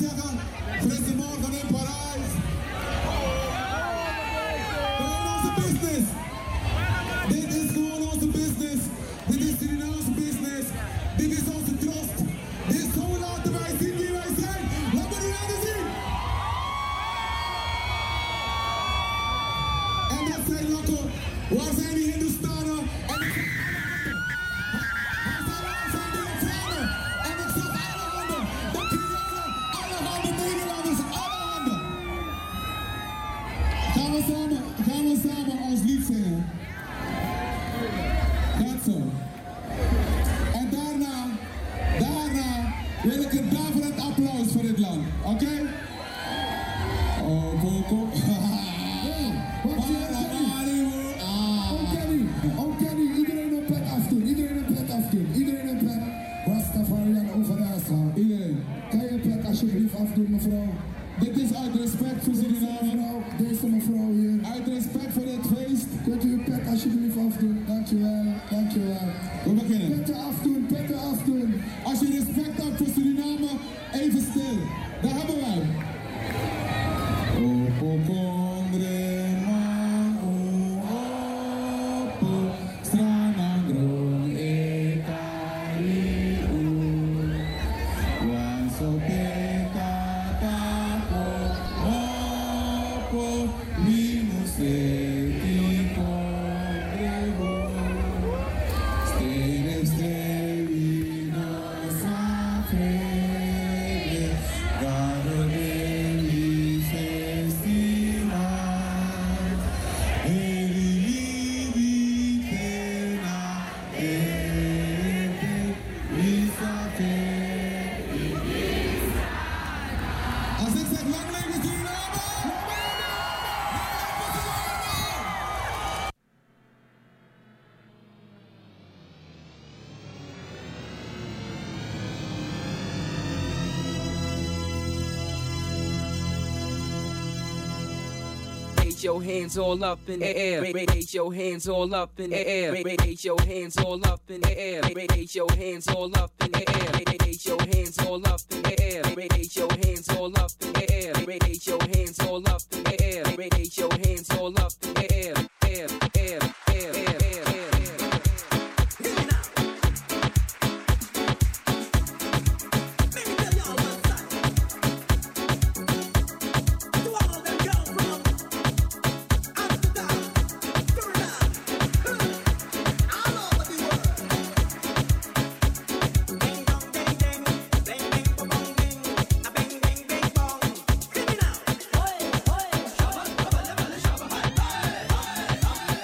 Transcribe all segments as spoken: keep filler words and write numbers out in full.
zeggen, frisse morgen in Parijs. Gewoon onze business. Dit is gewoon onze business. Dit is Surinaamse business. Dit is onze trust. Dit is zo laten wij zien wie wij zijn. Laat me nu laten zien. En dat zijn lakken. Waar zijn die Hindustanen? En ik waar zijn die Afghanen? En ik zag alle handen. De Creolen, alle handen, Nederlanders, alle handen. Gaan we samen, gaan we samen ons lied zingen. Gaat zo. En daarna, daarna wil ik een daverend applaus voor dit land. Oké? Okay? Oh, Coco. Oh, Kenny. Oh, Kenny. Iedereen een pet afdoen. Iedereen een pet afdoen. Iedereen een pet. Rastafarian over daar staan. Iedereen. Kan je een pet alsjeblieft afdoen, mevrouw? Dit is uit respect voor Suriname. Deze mevrouw hier. Uit respect voor dit feest. Kunt u uw pet alsjeblieft afdoen? Dankjewel, dankjewel. We beginnen. Petten afdoen, petten afdoen. Als je respect hebt voor Suriname, even stil. Daar hebben wij. Opo kondre man opo stranandrong ekari u wanso peka tapo opo minuse tiko rebo stene stevi no safre garo devi festina eli livi tena ete visate. Als ik zeg lang leven Suriname! Raise your hands all up in the air. Raise your hands all up in the air. Raise your hands all up in the air. Raise your hands all up in the air. Raise your hands all up in the air. Raise your hands all up in the air. Raise your hands all up in the air. Raise your hands all up in the air. Air, air, air, air, air, air. Hey!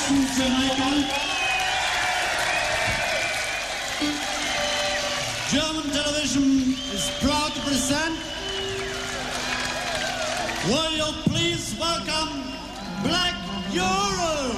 from Jamaica. German television is proud to present. Will you please welcome Black Euro?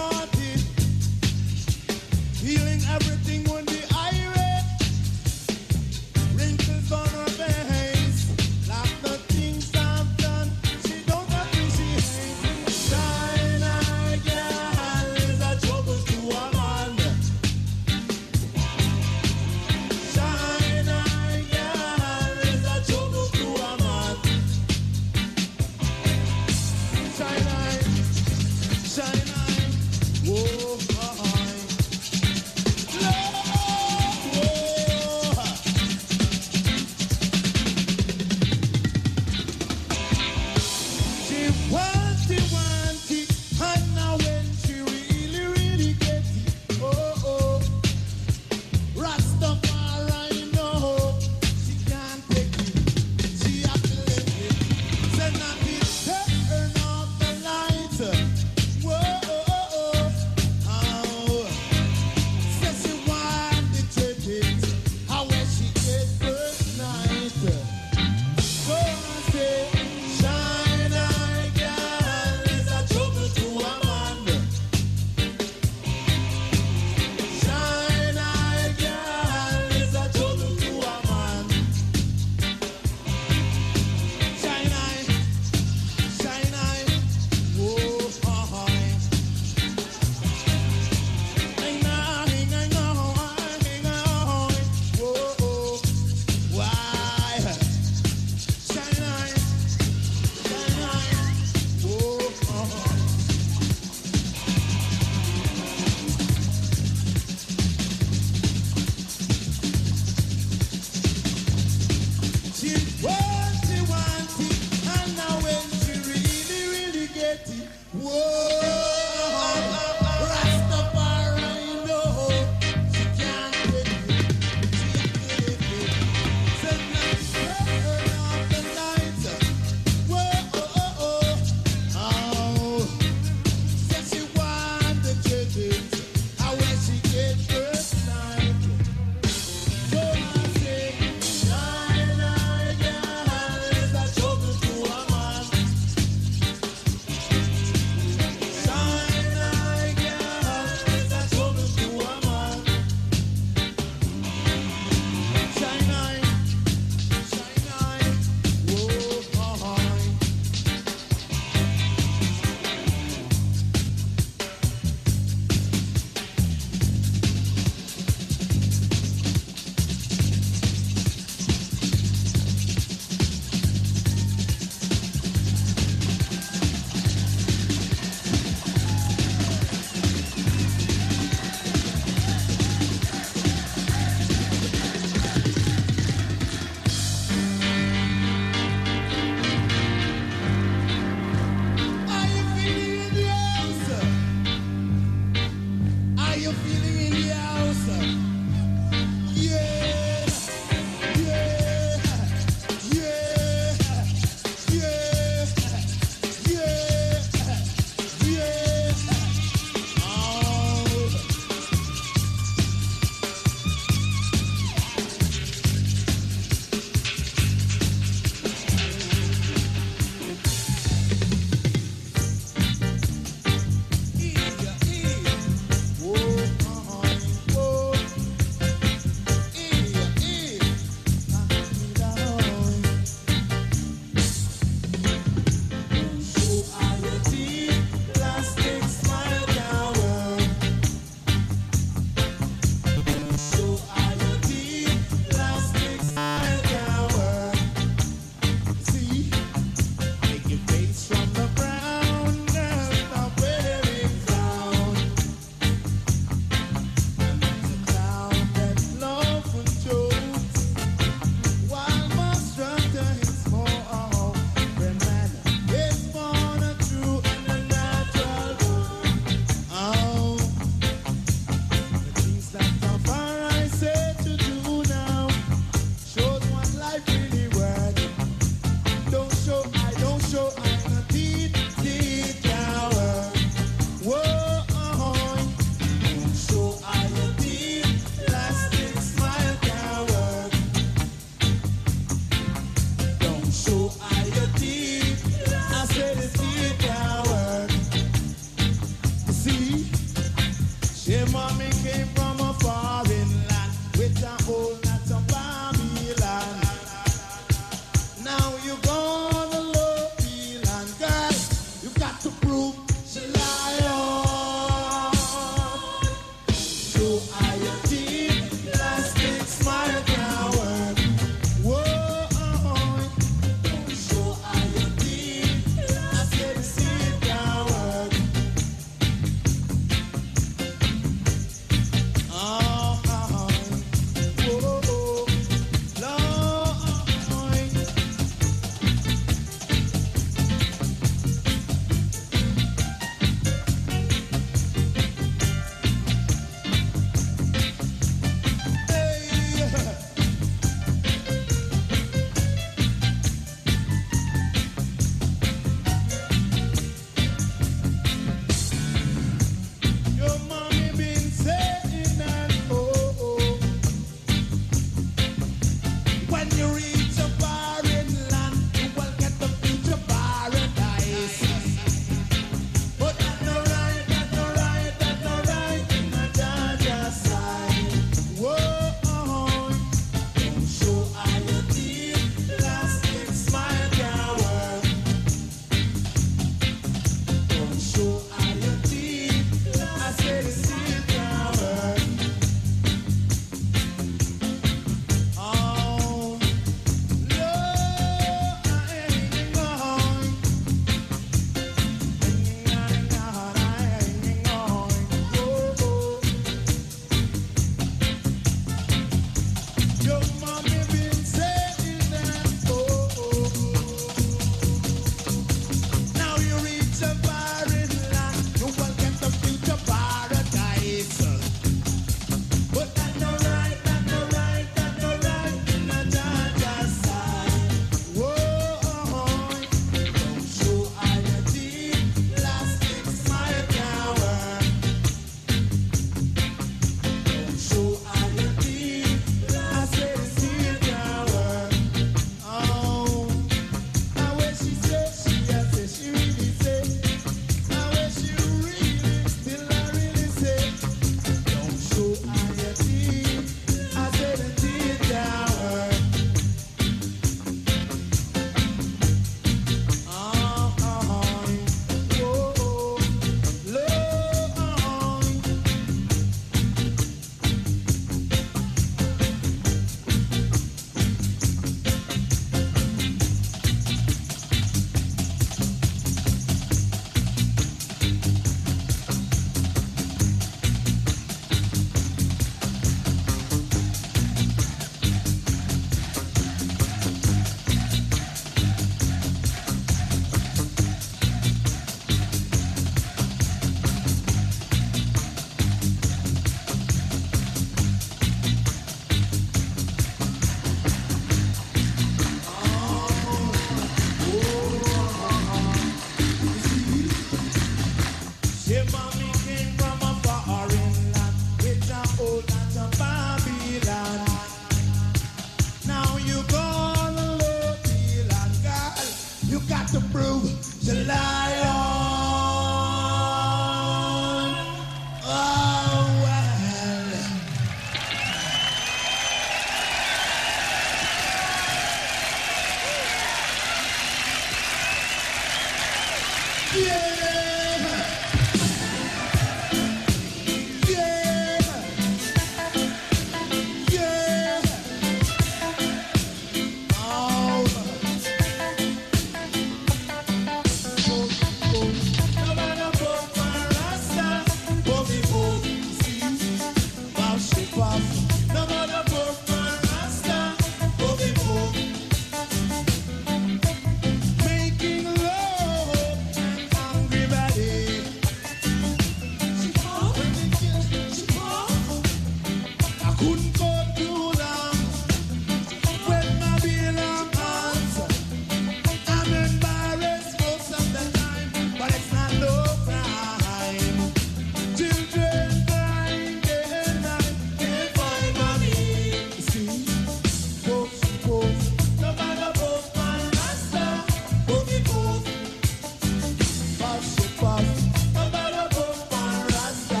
couldn't go too long when my belong hands. I'm embarrassed most of the time, but it's not no crime. Children crying day and night, can't find mommy. See, folks, folks, no matter both man rasta, boogie both, puff, she puff, no matter both man rasta.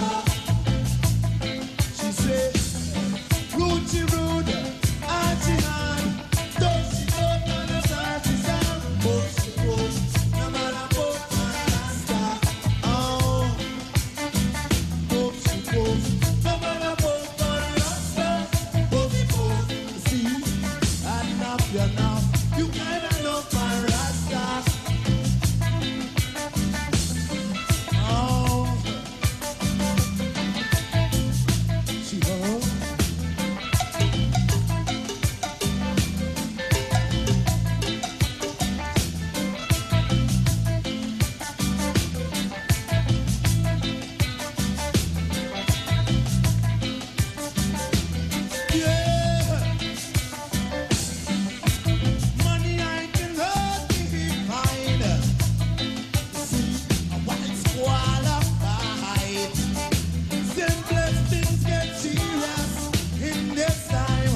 She said, rude she rude, hard she hard, though she don't want to start to sound. Both she both, no matter both man rasta. Oh, both she both, no matter both man rasta, boogie both. See, enough you know, you can't enough man rasta. Oh, she hung. Yeah, money I can hardly find. See, a white squall of fight. Simplest things get serious in this time.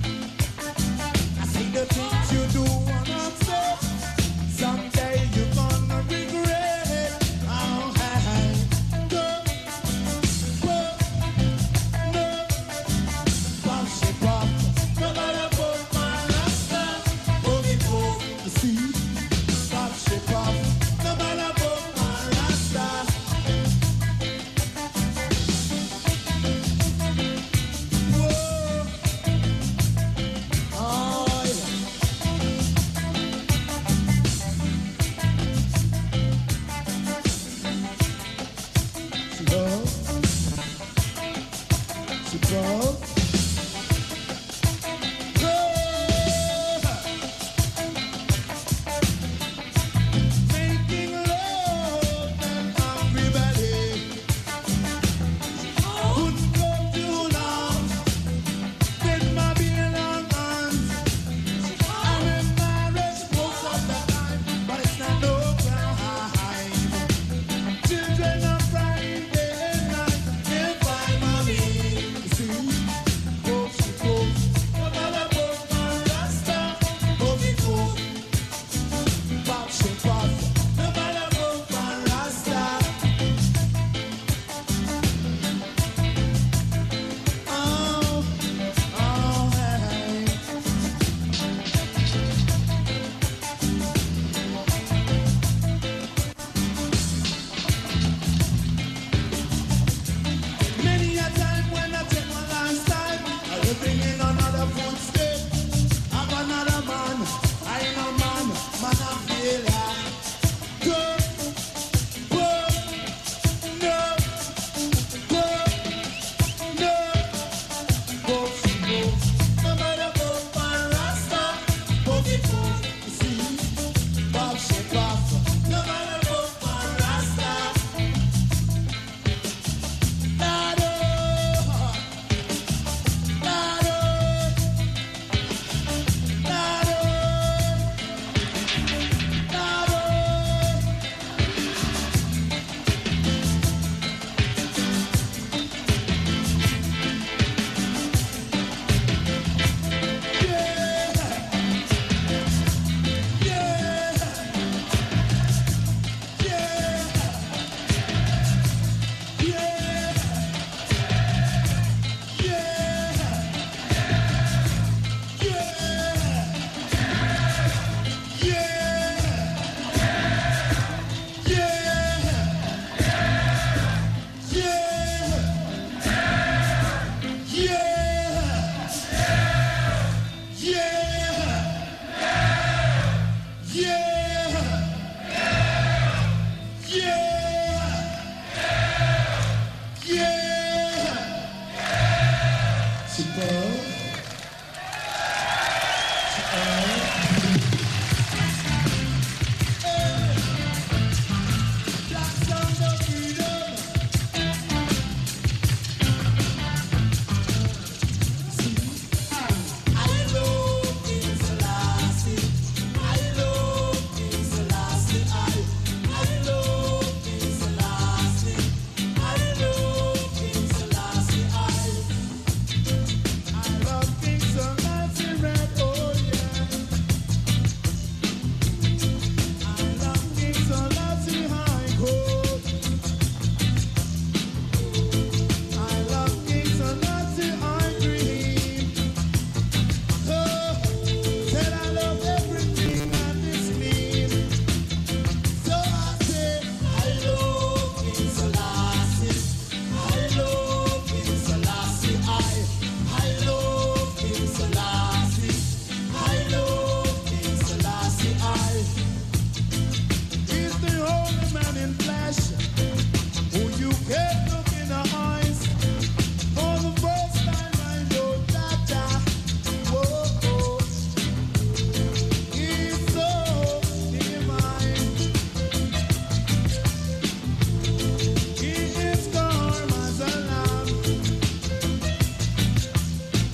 I see the things you do and upset. Someday you're gonna regret it. Oh, hey, go, go, no, pop, she pop. No matter what my rasta, boogie boom. See, pop, she pop. No matter what my rasta. Whoa, oh yeah. She broke, she broke. Making love and everybody couldn't go too long with my belong hands. I'm embarrassed most of the time, but it's not no crime. Children are crying day and night, can't find mommy. See, folks, she folks, no matter what my rasta, boogie boom, pop, she pop, no matter what my rasta. Oh, oh, hey. Many a time when I take my last time, I will bring in another footstep. I'm another man, I ain't no man, man I feel like. Go, go, no, go, no, go, she go. No matter what my rasta, boogie boom, see, pop, she pop. No matter what my rasta. Lado, lado, lado,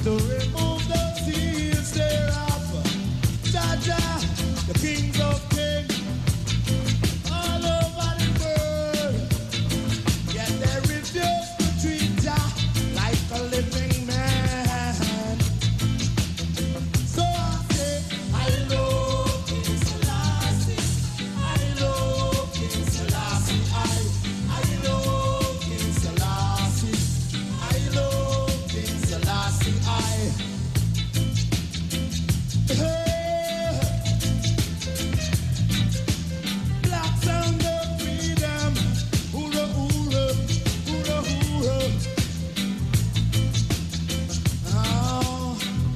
to remove the seals thereof. Jah Jah, the kings of kings, all over the world, yet they refuse to treat Jah like a living man. So I say, I love King Selassie, I love King Selassie, I, I love King Selassie, I love King Selassie, I. Hey. Black sound of freedom, hoorah, hoorah, hoorah, hoorah. Oh.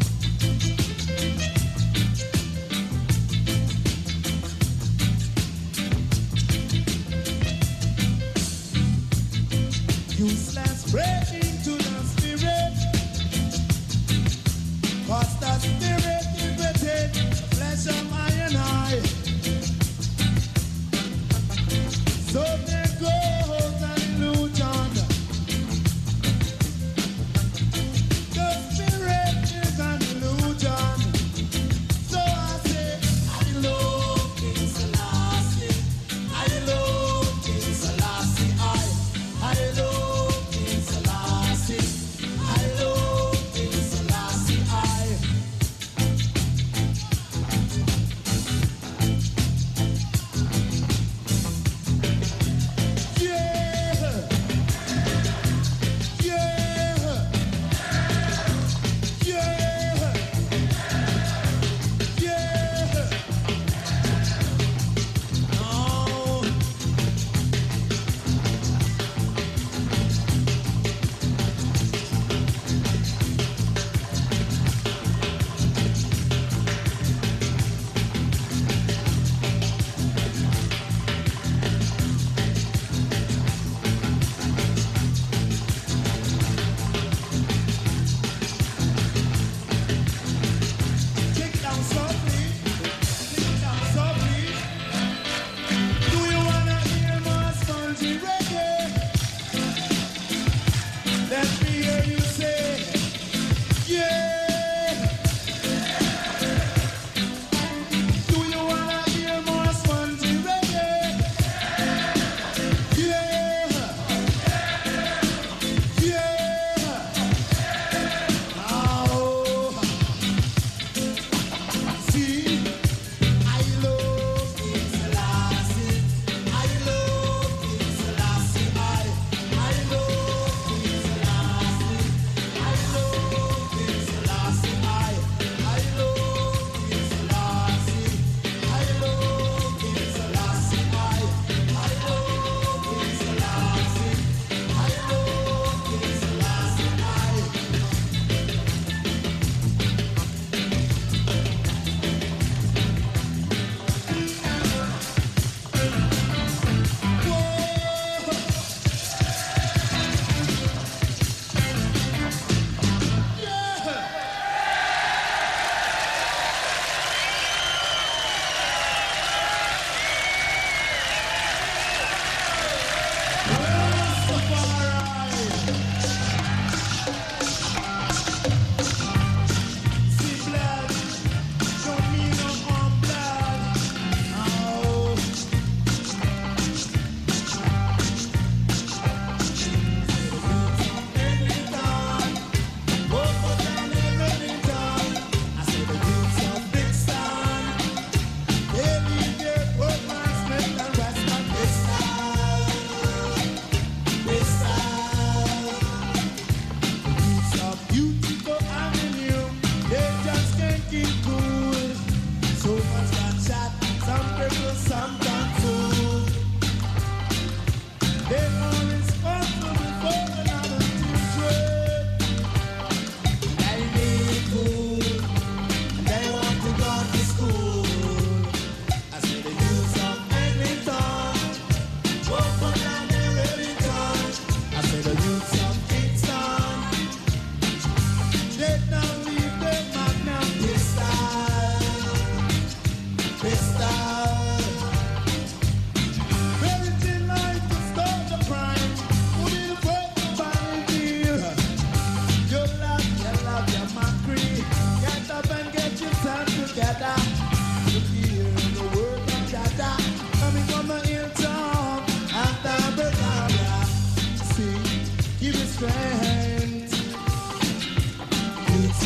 Useless breaking to the spirit, cause the spirit is within flesh of I and I. So there goes an illusion. The spirit is an illusion. So I say, I love King Selassie, I love King Selassie, I, I love King Selassie, I love King Selassie, I.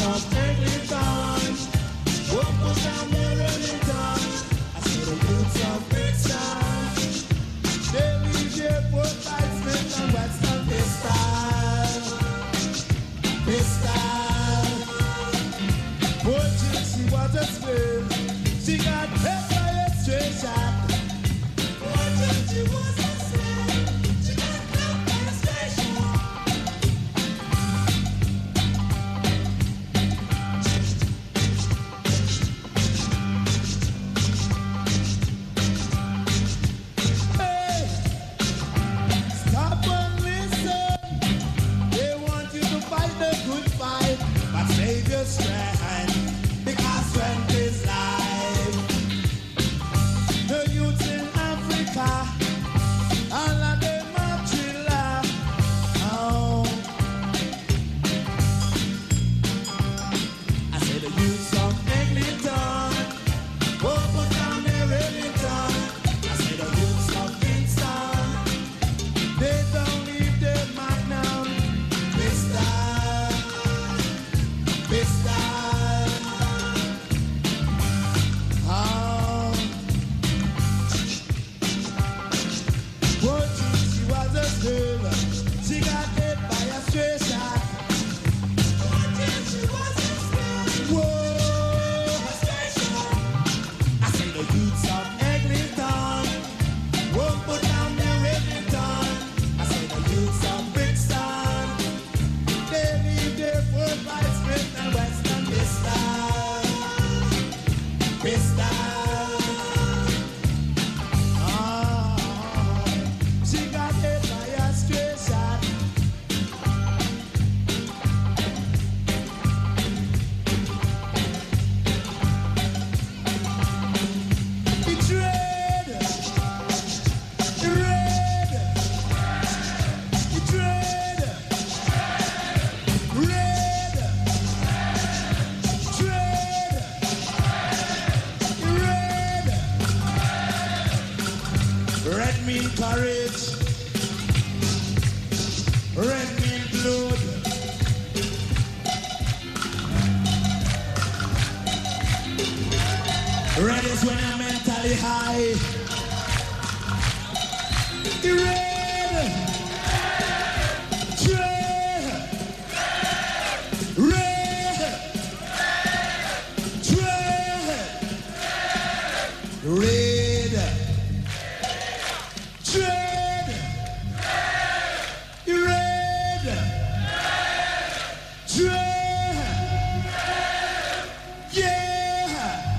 of Eglinton, won't put down their Wellington. I said the youths of Brixton, they leave their Port Smith and Western Pistol, Pistol. Poor chick, she was a slave. She got hit by a straight shot. Poor chick, she was a slave. She got hit by a straight shot. Hey, stop and listen. They want you to fight the good fight, but save your strength, because strength is life. The youths in Africa, all of them are thriller. Oh, I say the youths of Eglinton, won't put down their Wellington. I say the youths of Kingston, they don't leave their magnum. Pistol, pistol. Oh, poor chick, she was a girl. She got hit by a stray shot. Poor chick, she was a girl. Whoa, a stray shot. I say the youths of Eglinton won't put down their Wellington. I say the youths of Brixton, they leave their Fort Smith and Western Pistol, Pistol. Ah, she got hit by a stray shot. It's red, red, it's red, red, red, red. Red mean courage, red mean blood. Red is when I'm mentally high. Red, red, red, red, red, red, red, red, yeah.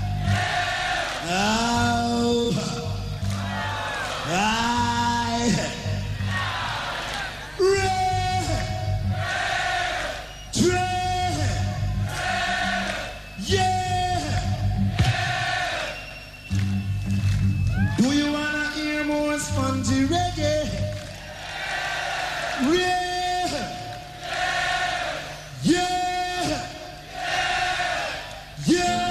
Oh, I red, red, yeah. Do you wanna hear more spongy reggae? Yeah, yeah, yeah.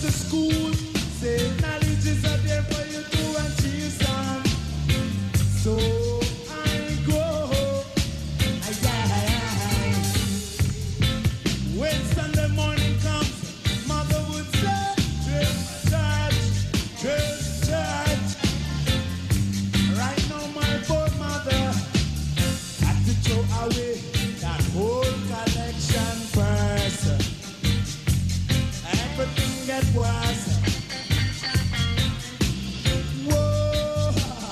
to school, say knowledge is a there for you to achieve on. So I go, aye, aye, aye. When Sunday morning comes, mother would say, church, church, church, church. Right now my poor mother had to throw away that whole collection first. Everything get worse. Whoa,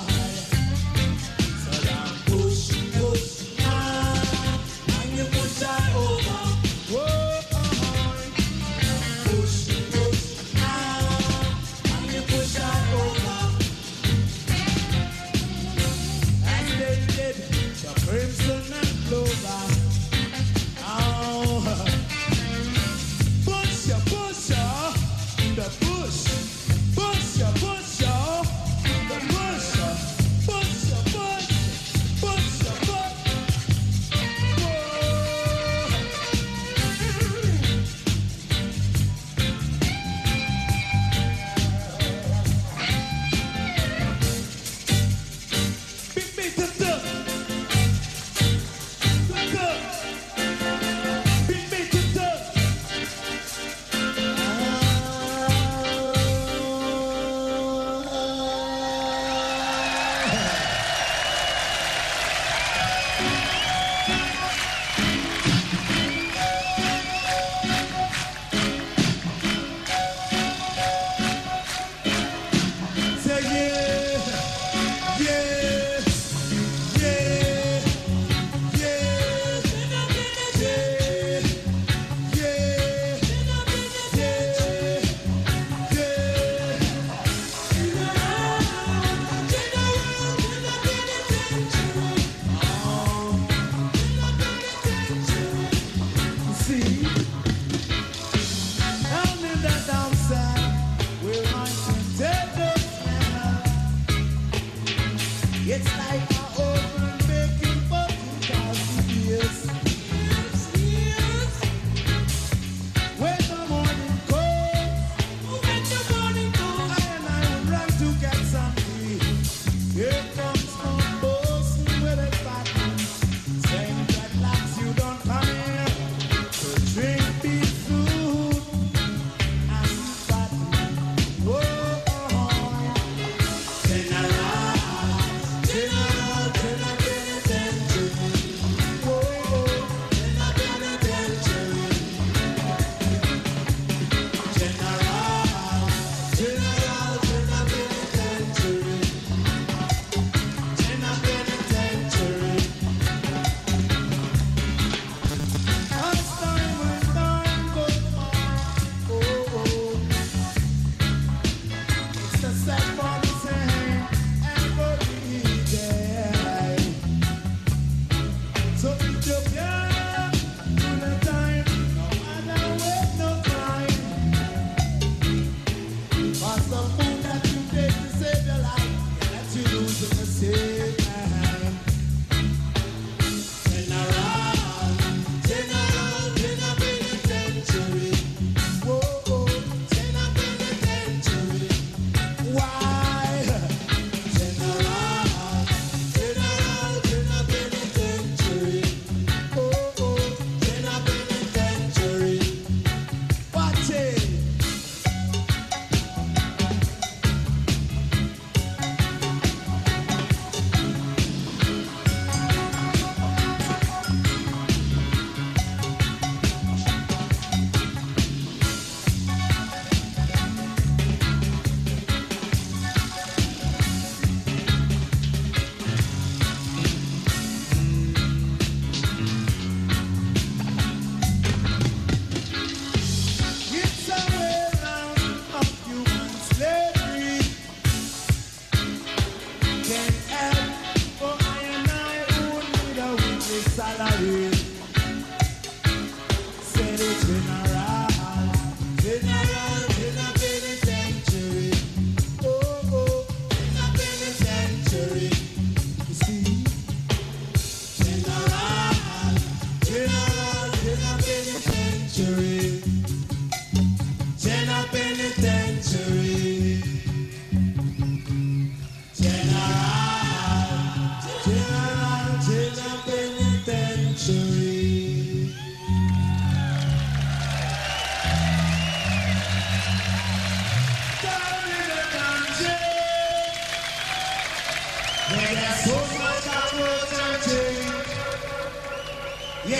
so now push, push, ah, and you push her over. Whoa, push, push, ah, and you push her over. As they did the crimson and clover. Oh, push ya, push ya, the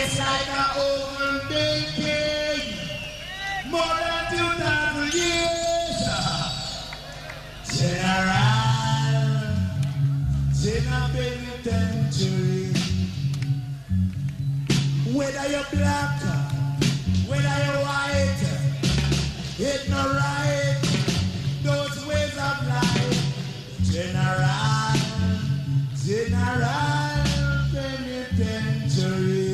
It's like a oven baking. More than two thousand years. General, General Penitentiary. Whether you're black, whether you're white, it's not right. Those ways of life. General, General Penitentiary.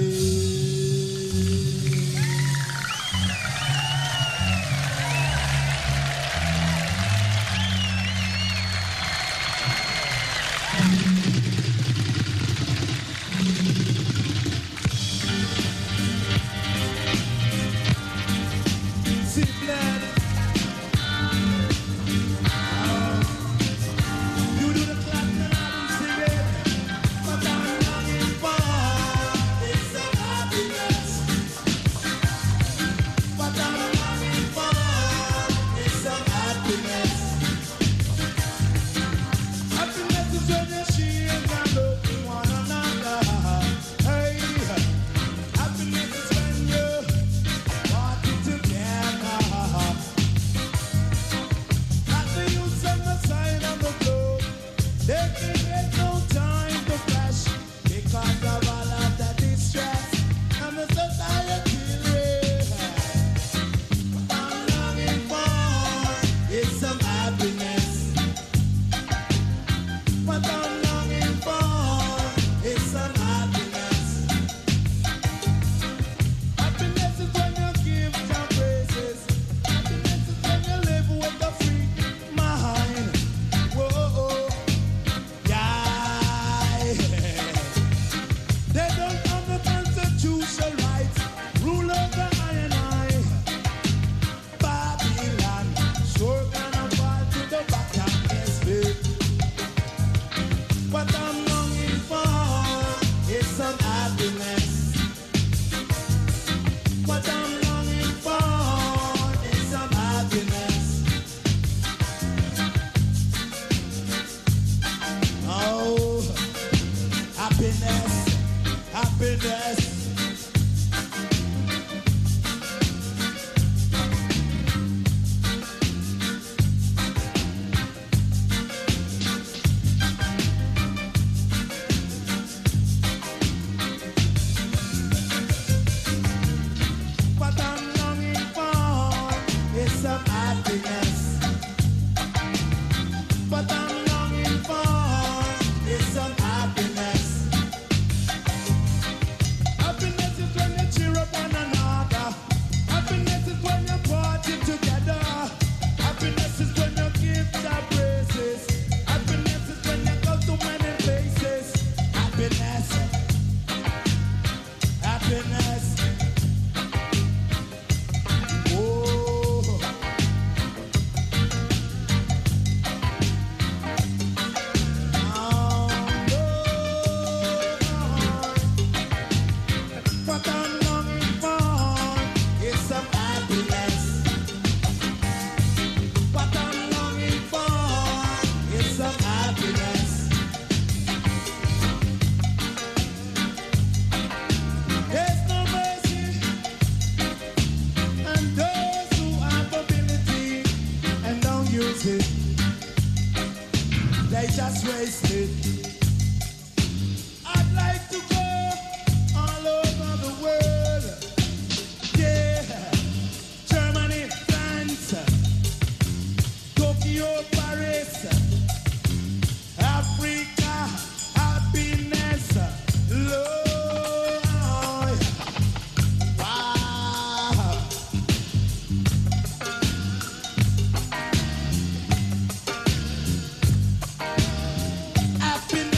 Happiness.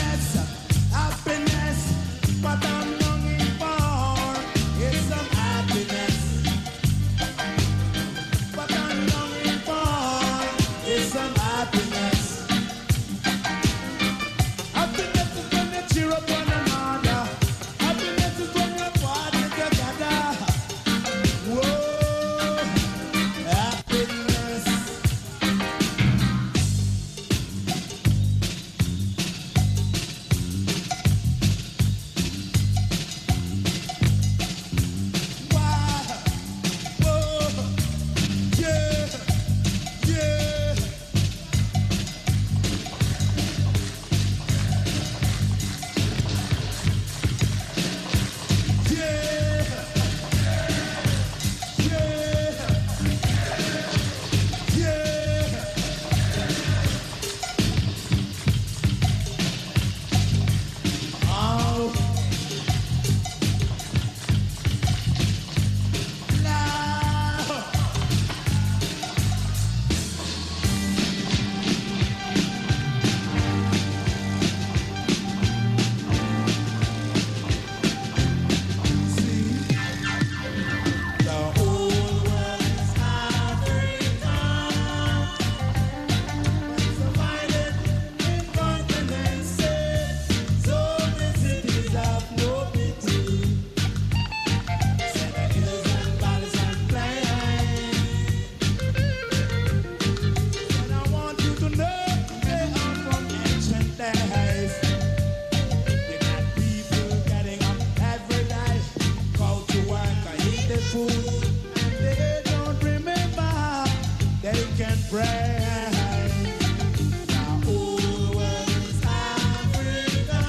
they can pray. The whole world is Africa,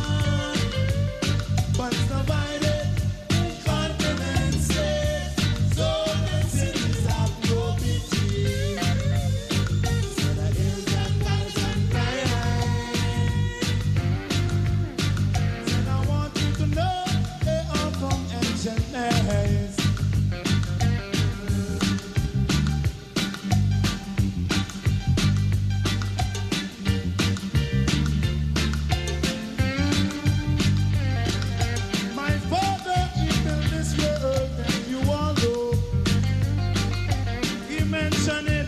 but divided in continents, so the cities have no pity. So the hills and valleys and crying. And I want you to know they are from ancient days. My father, he built this world, and you all know. He mentioned it.